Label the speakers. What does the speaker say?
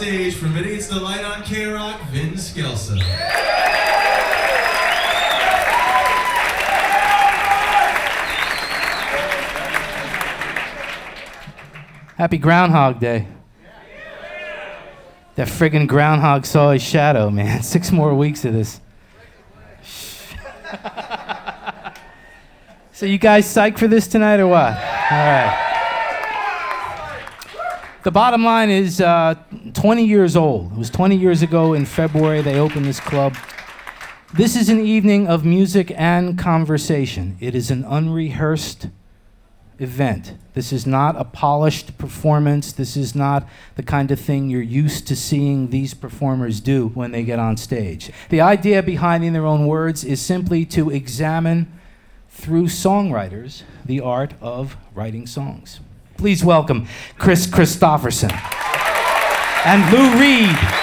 Speaker 1: stage from Idiots Delight on K-Rock, Vin Skelson.
Speaker 2: Happy Groundhog Day. That friggin' groundhog saw his shadow, man. 6 more weeks of this. So you guys psyched for this tonight or what? All right. The bottom line is 20 years old. It was 20 years ago in February they opened this club. This is an evening of music and conversation. It is an unrehearsed event. This is not a polished performance. This is not the kind of thing you're used to seeing these performers do when they get on stage. The idea behind In Their Own Words is simply to examine through songwriters the art of writing songs. Please welcome Chris Christopherson and Lou Reed.